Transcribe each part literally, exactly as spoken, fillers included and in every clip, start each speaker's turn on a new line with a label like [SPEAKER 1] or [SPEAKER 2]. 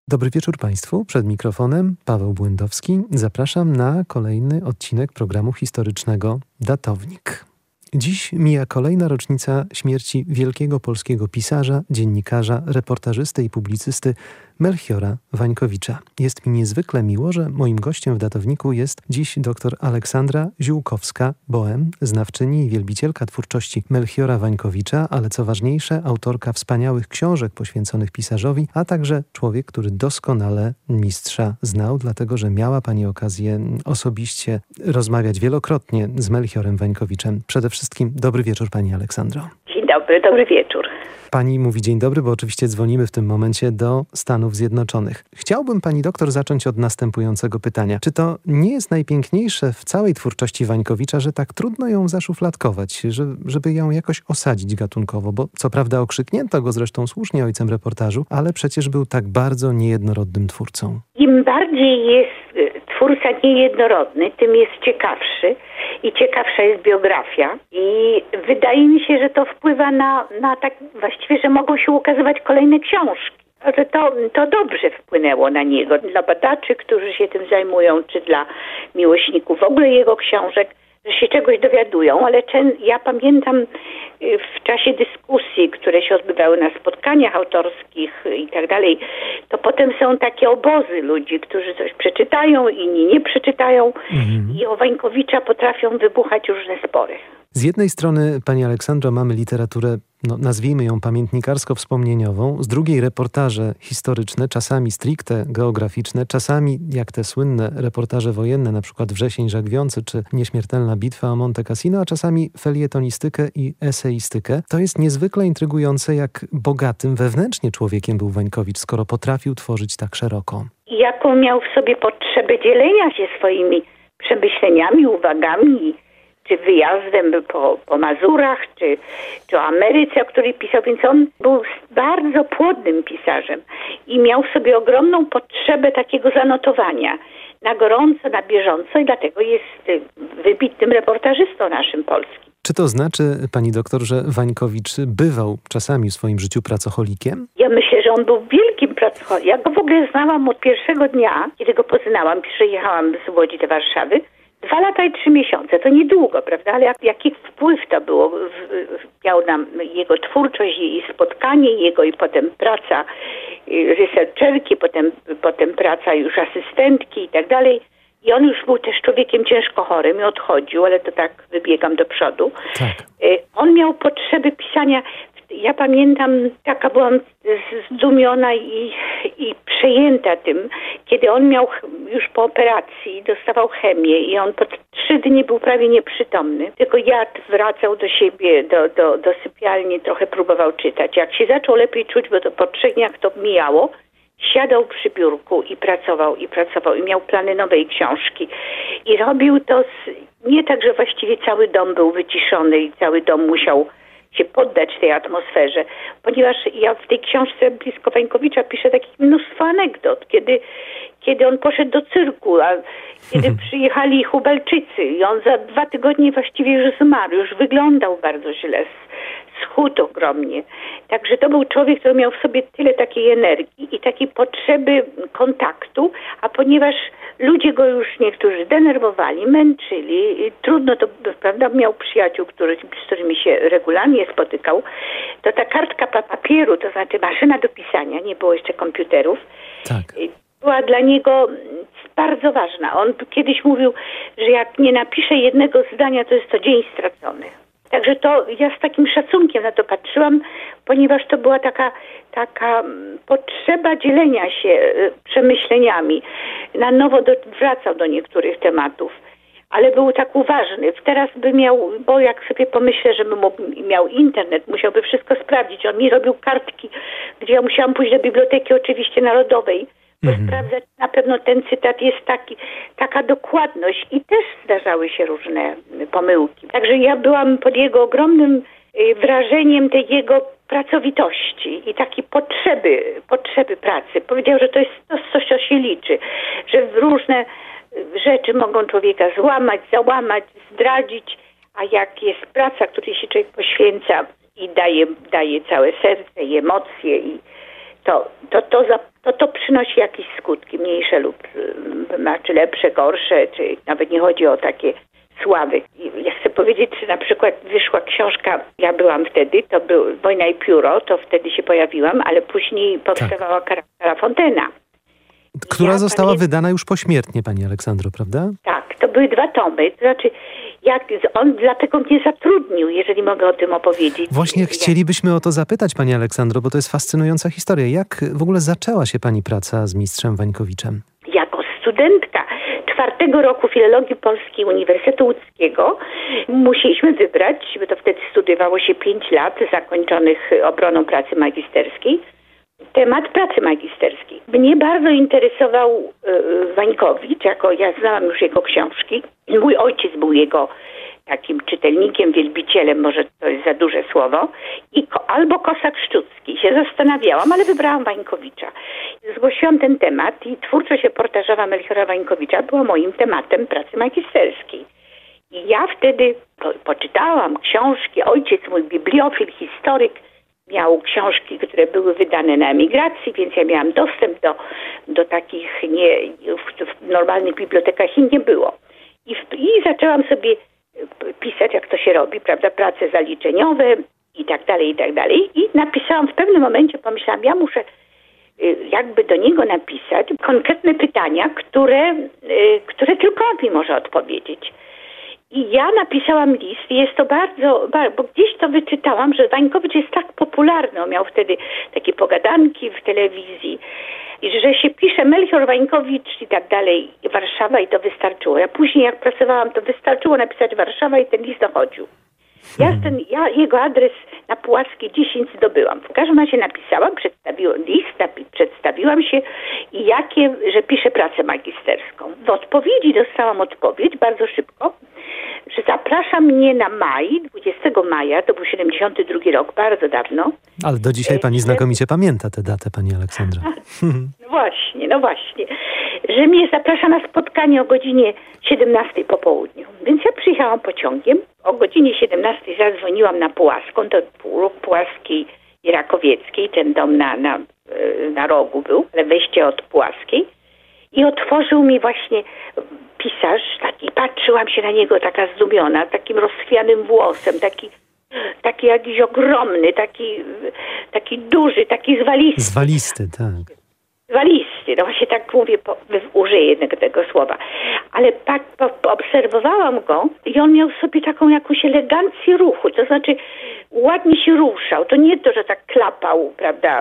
[SPEAKER 1] Dobry wieczór Państwu. Przed mikrofonem Paweł Błędowski. Zapraszam na kolejny odcinek programu historycznego Datownik. Dziś mija kolejna rocznica śmierci wielkiego polskiego pisarza, dziennikarza, reportażysty i publicysty Melchiora Wańkowicza. Jest mi niezwykle miło, że moim gościem w Datowniku jest dziś dr Aleksandra Ziółkowska-Boehm, znawczyni i wielbicielka twórczości Melchiora Wańkowicza, ale co ważniejsze, autorka wspaniałych książek poświęconych pisarzowi, a także człowiek, który doskonale mistrza znał, dlatego że miała Pani okazję osobiście rozmawiać wielokrotnie z Melchiorem Wańkowiczem. Przede wszystkim dobry wieczór Pani Aleksandro.
[SPEAKER 2] Dzień dobry, dobry wieczór.
[SPEAKER 1] Pani mówi dzień dobry, bo oczywiście dzwonimy w tym momencie do Stanów Zjednoczonych. Chciałbym Pani doktor zacząć od następującego pytania. Czy to nie jest najpiękniejsze w całej twórczości Wańkowicza, że tak trudno ją zaszufladkować, że, żeby ją jakoś osadzić gatunkowo? Bo co prawda okrzyknięto go zresztą słusznie ojcem reportażu, ale przecież był tak bardzo niejednorodnym twórcą.
[SPEAKER 2] Im bardziej jest twórca niejednorodny, tym jest ciekawszy i ciekawsza jest biografia. I wydaje mi się, że to wpływa na, na tak właściwie, że mogą się ukazywać kolejne książki. Że to, to dobrze wpłynęło na niego, dla badaczy, którzy się tym zajmują, czy dla miłośników w ogóle jego książek, że się czegoś dowiadują, ale ja pamiętam w czasie dyskusji, które się odbywały na spotkaniach autorskich i tak dalej, to potem są takie obozy ludzi, którzy coś przeczytają, inni nie przeczytają mhm. i o Wańkowicza potrafią wybuchać różne spory.
[SPEAKER 1] Z jednej strony, Pani Aleksandro, mamy literaturę, no, nazwijmy ją pamiętnikarsko-wspomnieniową, z drugiej reportaże historyczne, czasami stricte geograficzne, czasami jak te słynne reportaże wojenne, na przykład Wrzesień Żagwiący czy Nieśmiertelna bitwa o Monte Cassino, a czasami felietonistykę i eseistykę. To jest niezwykle intrygujące, jak bogatym wewnętrznie człowiekiem był Wańkowicz, skoro potrafił tworzyć tak szeroko.
[SPEAKER 2] Jaką miał w sobie potrzebę dzielenia się swoimi przemyśleniami, uwagami, czy wyjazdem po, po Mazurach, czy, czy o Ameryce, o której pisał. Więc on był bardzo płodnym pisarzem i miał w sobie ogromną potrzebę takiego zanotowania na gorąco, na bieżąco i dlatego jest wybitnym reportażystą naszym polskim.
[SPEAKER 1] Czy to znaczy, Pani doktor, że Wańkowicz bywał czasami w swoim życiu pracocholikiem?
[SPEAKER 2] Ja myślę, że on był wielkim pracocholikiem. Ja go w ogóle znałam od pierwszego dnia, kiedy go poznałam. Przyjechałam z Łodzi do Warszawy. Dwa lata i trzy miesiące, to niedługo, prawda? Ale jak, jaki wpływ to było, w, w, miał nam jego twórczość i spotkanie jego i potem praca researcherki, potem, potem praca już asystentki i tak dalej. I on już był też człowiekiem ciężko chorym i odchodził, ale to tak wybiegam do przodu. Tak. On miał potrzeby pisania. Ja pamiętam, taka byłam zdumiona i, i przejęta tym, kiedy on miał już po operacji, dostawał chemię i on po trzy dni był prawie nieprzytomny. Tylko jadł, wracał do siebie, do, do, do sypialni, trochę próbował czytać. Jak się zaczął lepiej czuć, bo to po trzech dniach to mijało, siadał przy biurku i pracował, i pracował, i miał plany nowej książki. I robił to z, nie tak, że właściwie cały dom był wyciszony i cały dom musiał się poddać tej atmosferze, ponieważ ja w tej książce blisko Wańkowicza piszę takich mnóstwo anegdot, kiedy, kiedy on poszedł do cyrku, a kiedy przyjechali Hubelczycy i on za dwa tygodnie właściwie już zmarł, już wyglądał bardzo źle, schudł ogromnie. Także to był człowiek, który miał w sobie tyle takiej energii i takiej potrzeby kontaktu, a ponieważ ludzie go już niektórzy denerwowali, męczyli, trudno to, prawda, miał przyjaciół, który, z którymi się regularnie spotykał, to ta kartka papieru, to znaczy maszyna do pisania, nie było jeszcze komputerów, tak, była dla niego bardzo ważna. On kiedyś mówił, że jak nie napisze jednego zdania, to jest to dzień stracony. Także to ja z takim szacunkiem na to patrzyłam, ponieważ to była taka, taka potrzeba dzielenia się przemyśleniami. Na nowo do, wracał do niektórych tematów, ale był tak uważny. Teraz by miał, bo jak sobie pomyślę, żeby miał internet, musiałby wszystko sprawdzić. On mi robił kartki, gdzie ja musiałam pójść do Biblioteki oczywiście Narodowej, bo mhm. sprawdzać, na pewno ten cytat jest taki, taka dokładność i też zdarzały się różne pomyłki. Także ja byłam pod jego ogromnym wrażeniem tej jego pracowitości i takiej potrzeby, potrzeby pracy. Powiedział, że to jest to coś, co się liczy, że różne rzeczy mogą człowieka złamać, załamać, zdradzić, a jak jest praca, której się człowiek poświęca i daje, daje całe serce i emocje i to, to, to, za, to to przynosi jakieś skutki, mniejsze lub czy lepsze, gorsze, czy nawet nie chodzi o takie sławy. I ja chcę powiedzieć, że na przykład wyszła książka, ja byłam wtedy, to był Wojna i pióro, to wtedy się pojawiłam, ale później powstawała tak. Kara Fontena.
[SPEAKER 1] Która
[SPEAKER 2] ja
[SPEAKER 1] została
[SPEAKER 2] pamię...
[SPEAKER 1] wydana już pośmiertnie, pani Aleksandro, prawda?
[SPEAKER 2] Tak, to były dwa tomy. To znaczy, jak on dlatego mnie zatrudnił, jeżeli mogę o tym opowiedzieć.
[SPEAKER 1] Właśnie
[SPEAKER 2] jak...
[SPEAKER 1] chcielibyśmy o to zapytać, pani Aleksandro, bo to jest fascynująca historia. Jak w ogóle zaczęła się pani praca z mistrzem Wańkowiczem?
[SPEAKER 2] Jako studentka czwartego roku filologii polskiej Uniwersytetu Łódzkiego musieliśmy wybrać, bo to wtedy studiowało się pięć lat zakończonych obroną pracy magisterskiej, temat pracy magisterskiej. Mnie bardzo interesował y, Wańkowicz, jako ja znałam już jego książki. Mój ojciec był jego takim czytelnikiem, wielbicielem, może to jest za duże słowo, i ko- albo Kosak-Szczucki. Się zastanawiałam, ale wybrałam Wańkowicza. Zgłosiłam ten temat i twórczość reportażowa Melchiora Wańkowicza była moim tematem pracy magisterskiej. I ja wtedy po- poczytałam książki, ojciec mój bibliofil, historyk, miał książki, które były wydane na emigracji, więc ja miałam dostęp do, do takich, nie, w, w normalnych bibliotekach ich nie było. I, w, I zaczęłam sobie pisać, jak to się robi, prawda, prace zaliczeniowe i tak dalej, i tak dalej. I napisałam w pewnym momencie, pomyślałam, ja muszę jakby do niego napisać konkretne pytania, które, które tylko on mi może odpowiedzieć. I ja napisałam list i jest to bardzo, bo gdzieś to wyczytałam, że Wańkowicz jest tak popularny. On miał wtedy takie pogadanki w telewizji, i że się pisze Melchior Wańkowicz i tak dalej, Warszawa, i to wystarczyło. Ja później jak pracowałam, to wystarczyło napisać Warszawa i ten list dochodził. Ja, ten, ja jego adres na Puławskiej dziesięć zdobyłam. W każdym razie napisałam, przedstawiłam list, napi- przedstawiłam się i jakie, że piszę pracę magisterską. W odpowiedzi dostałam odpowiedź bardzo szybko, że zaprasza mnie na maj, dwudziestego maja, to był siedemdziesiąty drugi rok, bardzo dawno.
[SPEAKER 1] Ale do dzisiaj pani znakomicie pamięta tę datę, pani Aleksandra.
[SPEAKER 2] No właśnie, no właśnie. Że mnie zaprasza na spotkanie o godzinie siedemnastej po południu. Więc ja przyjechałam pociągiem. O godzinie siedemnastej zadzwoniłam na Puławską, to Róg Puławskiej i Rakowieckiej. Ten dom na, na, na rogu był, ale wejście od Puławskiej. I otworzył mi właśnie pisarz taki, patrzyłam się na niego taka zdumiona, takim rozchwianym włosem, taki, taki jakiś ogromny, taki, taki duży, taki zwalisty.
[SPEAKER 1] Zwalisty, tak.
[SPEAKER 2] Zwalisty, no właśnie tak mówię, po, użyję jednego tego słowa. Ale tak po, po, obserwowałam go i on miał w sobie taką jakąś elegancję ruchu, to znaczy ładnie się ruszał, to nie to, że tak klapał, prawda,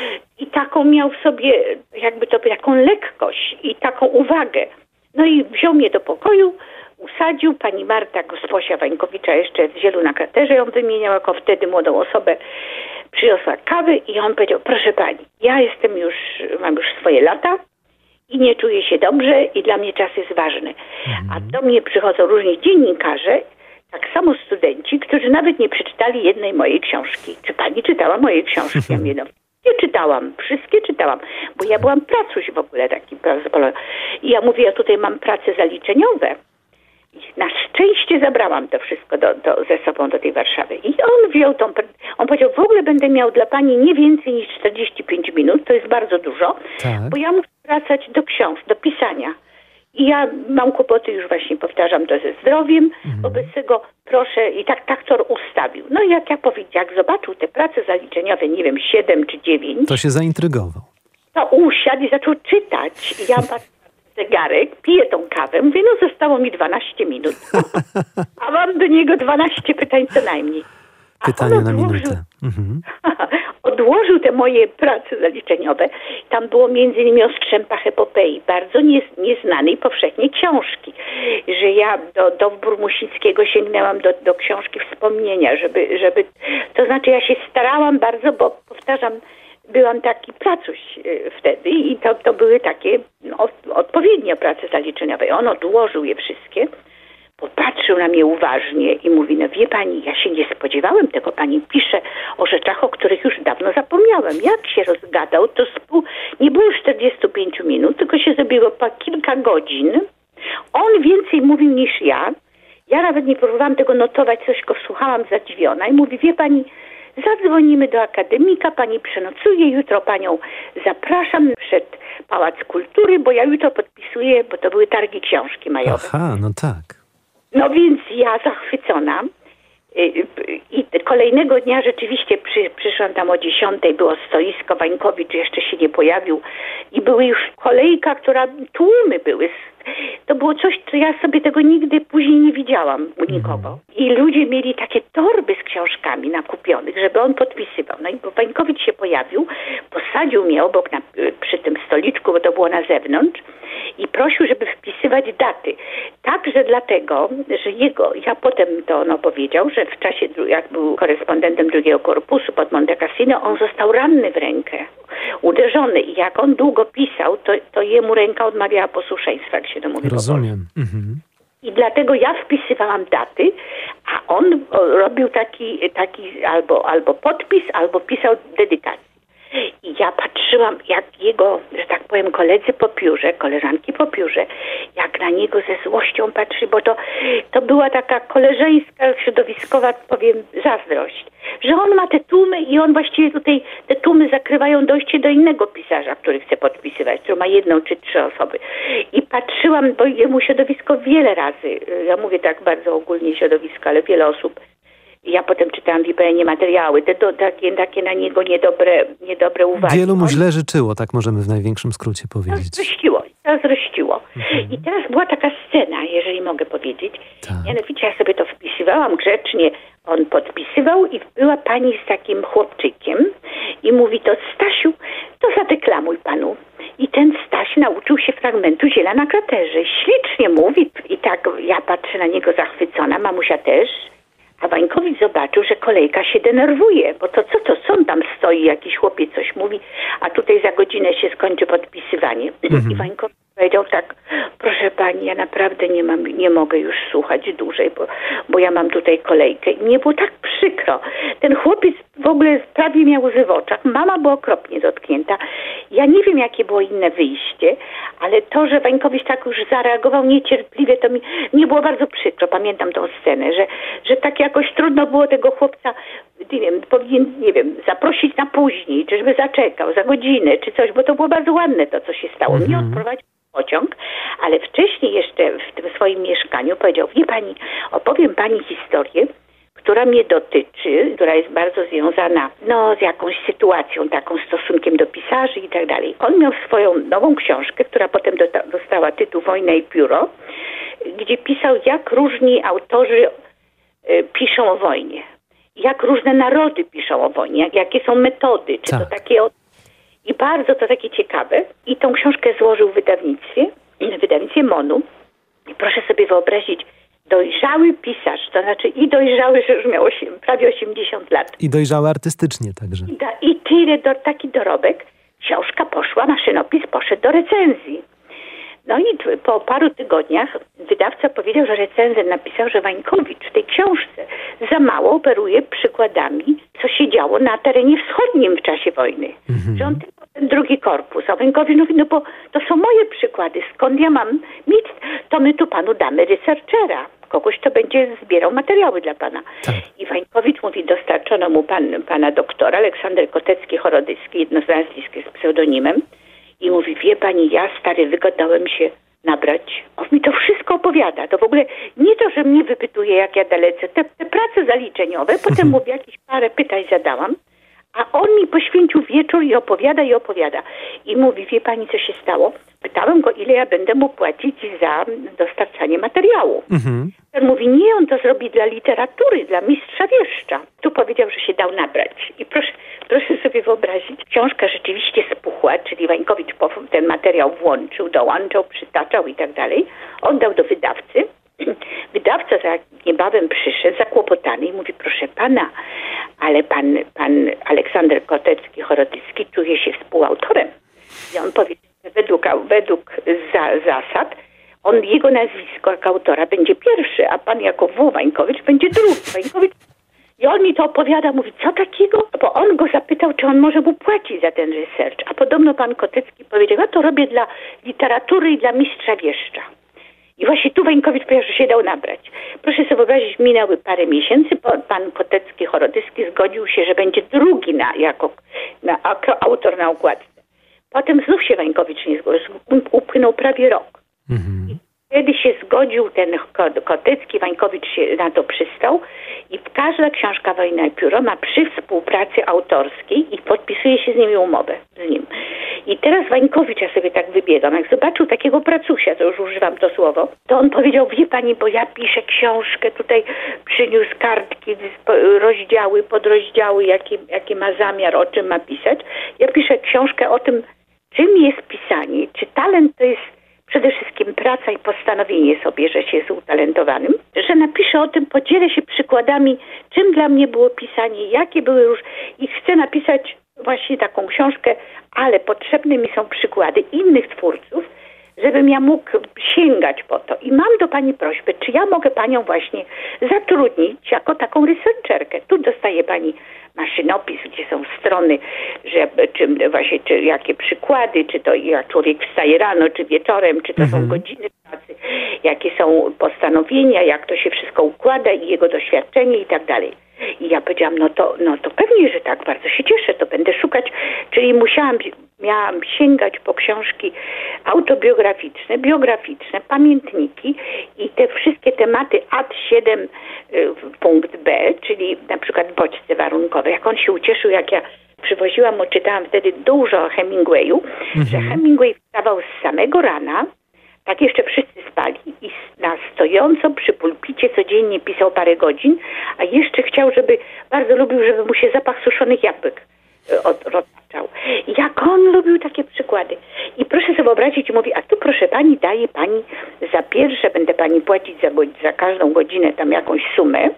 [SPEAKER 2] i taką miał w sobie jakby to taką lekkość i taką uwagę. No i wziął mnie do pokoju, usadził, pani Marta Gosposia Wańkowicza jeszcze w Zielu na Kraterze ją wymieniał jako wtedy młodą osobę, przyniosła kawę i on powiedział, proszę pani, ja jestem już, mam już swoje lata i nie czuję się dobrze i dla mnie czas jest ważny. Mhm. A do mnie przychodzą różni dziennikarze, tak samo studenci, którzy nawet nie przeczytali jednej mojej książki. Czy pani czytała moje książki? Ja mówię, no, nie czytałam, wszystkie czytałam, bo ja byłam pracuś w ogóle taki. I ja mówię, ja tutaj mam prace zaliczeniowe. Na szczęście zabrałam to wszystko do, do, ze sobą do tej Warszawy. I on wziął tą... On powiedział, w ogóle będę miał dla pani nie więcej niż czterdzieści pięć minut, to jest bardzo dużo, tak. Bo ja muszę wracać do książek, do pisania. I ja mam kłopoty, już właśnie powtarzam to ze zdrowiem, mhm. Wobec tego proszę, i tak aktor ustawił. No i jak ja powiedziałam, jak zobaczył te prace zaliczeniowe, nie wiem, siedem czy dziewięć...
[SPEAKER 1] To się zaintrygował.
[SPEAKER 2] To usiadł i zaczął czytać. I ja patrzę zegarek, piję tą kawę, mówię, no zostało mi dwanaście minut. A mam do niego dwanaście pytań co najmniej. A
[SPEAKER 1] pytania na minutę. Mhm.
[SPEAKER 2] Odłożył te moje prace zaliczeniowe. Tam było między innymi o strzępach epopei, bardzo nie, nieznanej powszechnie książki. Że ja do, do Burmusickiego sięgnęłam do, do książki Wspomnienia, żeby, żeby... To znaczy ja się starałam bardzo, bo powtarzam, byłam taki pracuś wtedy i to, to były takie no, odpowiednie prace zaliczeniowe. On odłożył je wszystkie, popatrzył na mnie uważnie i mówi, no wie pani, ja się nie spodziewałem tego, pani pisze o rzeczach, o których już dawno zapomniałem. Jak się rozgadał, to spół... nie było czterdzieści pięć minut, tylko się zrobiło po kilka godzin. On więcej mówił niż ja. Ja nawet nie próbowałam tego notować, coś go słuchałam zadziwiona i mówi, wie pani, zadzwonimy do akademika, pani przenocuje, jutro panią zapraszam przed Pałac Kultury, bo ja jutro podpisuję, bo to były targi książki majowe.
[SPEAKER 1] Aha, no tak.
[SPEAKER 2] No więc ja zachwycona. I kolejnego dnia rzeczywiście przy, przyszłam tam o dziesiątej, było stoisko, Wańkowicz jeszcze się nie pojawił i były już kolejka, która, tłumy były. To było coś, co ja sobie tego nigdy później nie widziałam u nikogo. I ludzie mieli takie torby z książkami nakupionych, żeby on podpisywał. No i bo Wańkowicz się pojawił, posadził mnie obok na, przy tym stoliczku, bo to było na zewnątrz i prosił, żeby wpisywać daty. Także dlatego, że jego, ja potem to on opowiedział, że w czasie, jak był korespondentem drugiego korpusu pod Monte Cassino, on został ranny w rękę, uderzony i jak on długo pisał, to, to jemu ręka odmawiała posłuszeństwa, jak się to mówi.
[SPEAKER 1] Rozumiem. Mhm.
[SPEAKER 2] I dlatego ja wpisywałam daty, a on robił taki, taki albo, albo podpis, albo pisał dedykację. I ja patrzyłam, jak jego, że tak powiem, koledzy po piórze, koleżanki po piórze, jak na niego ze złością patrzy, bo to, to była taka koleżeńska, środowiskowa, powiem, zazdrość, że on ma te tłumy i on właściwie tutaj, te tłumy zakrywają dojście do innego pisarza, który chce podpisywać, który ma jedną czy trzy osoby. I patrzyłam, bo jemu środowisko wiele razy, ja mówię tak bardzo ogólnie środowisko, ale wiele osób, ja potem czytałam w I P N-ie materiały, te to, takie, takie na niego niedobre, niedobre uwagi.
[SPEAKER 1] Wielu mu źle życzyło, tak możemy w największym skrócie powiedzieć.
[SPEAKER 2] Zrościło, zrościło. Mhm. I teraz była taka scena, jeżeli mogę powiedzieć.
[SPEAKER 1] Tak.
[SPEAKER 2] Mianowicie ja sobie to wpisywałam grzecznie, on podpisywał i była pani z takim chłopczykiem i mówi to: Stasiu, to zadeklamuj panu. I ten Staś nauczył się fragmentu Ziela na kraterze. Ślicznie mówi i tak ja patrzę na niego zachwycona, mamusia też. A Wańkowicz zobaczył, że kolejka się denerwuje, bo to co to, co on tam stoi, jakiś chłopiec coś mówi, a tutaj za godzinę się skończy podpisywanie. Mhm. I Wańkowicz powiedział tak: proszę pani, ja naprawdę nie mam, nie mogę już słuchać dłużej, bo, bo ja mam tutaj kolejkę. I mnie było tak przykro. Ten chłopiec w ogóle prawie miał łzy w oczach. Mama była okropnie dotknięta. Ja nie wiem, jakie było inne wyjście, ale to, że Wańkowicz tak już zareagował niecierpliwie, to mi, mi było bardzo przykro. Pamiętam tą scenę, że, że tak jakoś trudno było tego chłopca, nie wiem, powinien, nie wiem, zaprosić na później, czy żeby zaczekał za godzinę, czy coś, bo to było bardzo ładne to, co się stało. Mhm. Mnie odprowadził pociąg, ale wcześniej jeszcze w tym swoim mieszkaniu powiedział: wie pani, opowiem pani historię, która mnie dotyczy, która jest bardzo związana no, z jakąś sytuacją, taką stosunkiem do pisarzy i tak dalej. On miał swoją nową książkę, która potem do- dostała tytuł Wojna i pióro, gdzie pisał, jak różni autorzy y, piszą o wojnie, jak różne narody piszą o wojnie, jak, jakie są metody, czy
[SPEAKER 1] tak.
[SPEAKER 2] to takie... Od... I bardzo to takie ciekawe. I tą książkę złożył w wydawnictwie, w wydawnictwie Monu. I proszę sobie wyobrazić, dojrzały pisarz, to znaczy i dojrzały, że już miał osiem, prawie osiemdziesiąt lat.
[SPEAKER 1] I dojrzały artystycznie także.
[SPEAKER 2] I, da, i tyle, do, taki dorobek. Książka poszła, maszynopis poszedł do recenzji. No i t- po paru tygodniach wydawca powiedział, że recenzent napisał, że Wańkowicz w tej książce za mało operuje przykładami, co się działo na terenie wschodnim w czasie wojny. Mhm. Że on tylko ten drugi korpus. A Wańkowicz mówi: no bo to są moje przykłady. Skąd ja mam mieć? To my tu panu damy researchera. Kogoś, kto będzie zbierał materiały dla pana. Tak. I Wańkowicz mówi: dostarczono mu pan, pana doktora, Aleksander Kotecki-Chorodyski, jedno z nazwisk z pseudonimem. I mówi: wie pani, ja stary wygadałem się nabrać. On mi to wszystko opowiada. To w ogóle nie to, że mnie wypytuje, jak ja dalece. Te, te prace zaliczeniowe, potem mówię, jakieś parę pytań zadałam, a on mi poświęcił wieczór i opowiada, i opowiada. I mówi: wie pani, co się stało? Pytałem go, ile ja będę mu płacić za dostarczanie materiału. Mhm. On mówi: nie, on to zrobi dla literatury, dla mistrza wieszcza. Tu powiedział, że się dał nabrać. I proszę, proszę sobie wyobrazić, książka rzeczywiście spuchła, czyli Wańkowicz ten materiał włączył, dołączał, przytaczał i tak dalej. Oddał do wydawcy. Wydawca za niebawem przyszedł zakłopotany i mówi: proszę pana, ale pan, pan Aleksander Kotecki-Chorodyski czuje się współautorem. I on powiedział, że według, według za, zasad on, jego nazwisko jako autora będzie pierwszy, a pan jako W. Wańkowicz będzie drugi. Wańkowicz. I on mi to opowiada, mówi: co takiego? Bo on go zapytał, czy on może mu płacić za ten research. A podobno pan Kotecki powiedział: ja to robię dla literatury i dla mistrza wieszcza. I właśnie tu Wańkowicz powiedział, że się dał nabrać. Proszę sobie wyobrazić, minęły parę miesięcy, pan Kotecki, Chorodyski zgodził się, że będzie drugi na, jako na, jako autor na okładce. Potem znów się Wańkowicz nie zgodził, upłynął prawie rok. Mhm. I wtedy się zgodził ten Kotecki, Wańkowicz się na to przystał i każda książka Wojna i Pióro ma przy współpracy autorskiej i podpisuje się z nimi umowę z nim. I teraz Wańkowicz, ja sobie tak wybiegam, jak zobaczył takiego pracusia, to już używam to słowo, to on powiedział, wie pani, bo ja piszę książkę, tutaj przyniósł kartki, rozdziały, podrozdziały, jakie, jakie ma zamiar, o czym ma pisać. Ja piszę książkę o tym, czym jest pisanie, czy talent to jest przede wszystkim praca i postanowienie sobie, że się jest utalentowanym, że napiszę o tym, podzielę się przykładami, czym dla mnie było pisanie, jakie były już i chcę napisać właśnie taką książkę, ale potrzebne mi są przykłady innych twórców, żebym ja mógł sięgać po to. I mam do pani prośbę, czy ja mogę panią właśnie zatrudnić jako taką researcherkę. Tu dostaje pani maszynopis, gdzie są strony, że, czy właśnie, czy jakie przykłady, czy to jak człowiek wstaje rano, czy wieczorem, czy to mhm. są godziny pracy, jakie są postanowienia, jak to się wszystko układa i jego doświadczenie i tak dalej. I ja powiedziałam, no to, no to pewnie, że tak, bardzo się cieszę, to będę szukać, czyli musiałam, miałam sięgać po książki autobiograficzne, biograficzne, pamiętniki i te wszystkie tematy A D siedem punkt B, czyli na przykład bodźce warunkowe. Jak on się ucieszył, jak ja przywoziłam mu, czytałam wtedy dużo o Hemingwayu, mhm. że Hemingway wstawał z samego rana, tak jeszcze wszyscy spali i na stojąco przy pulpicie codziennie pisał parę godzin, a jeszcze chciał, żeby, bardzo lubił, żeby mu się zapach suszonych jabłek roztaczał. Jak on lubił takie przykłady. I proszę sobie wyobrazić, mówi, a tu proszę pani, daje pani za pierwsze, będę pani płacić za, za każdą godzinę tam jakąś sumę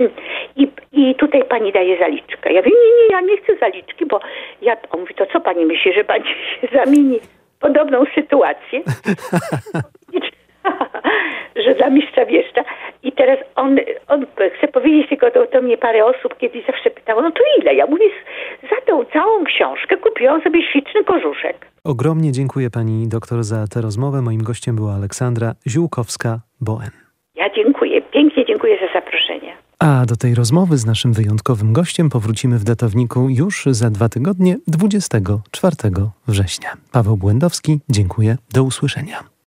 [SPEAKER 2] i, i tutaj pani daje zaliczkę. Ja mówię, nie, nie, ja nie chcę zaliczki, bo ja, on mówi, to co pani myśli, że pani się zamieni podobną sytuację, że dla mistrza wieszcza. I teraz on, on chce powiedzieć tylko, to, to mnie parę osób kiedyś zawsze pytało, no to ile? Ja mówię, za tą całą książkę kupiłam sobie śliczny kożuszek.
[SPEAKER 1] Ogromnie dziękuję pani doktor za tę rozmowę. Moim gościem była Aleksandra Ziółkowska-Boen.
[SPEAKER 2] Ja dziękuję, pięknie dziękuję za zaproszenie.
[SPEAKER 1] A do tej rozmowy z naszym wyjątkowym gościem powrócimy w datowniku już za dwa tygodnie, dwudziestego czwartego września. Paweł Błędowski, dziękuję, do usłyszenia.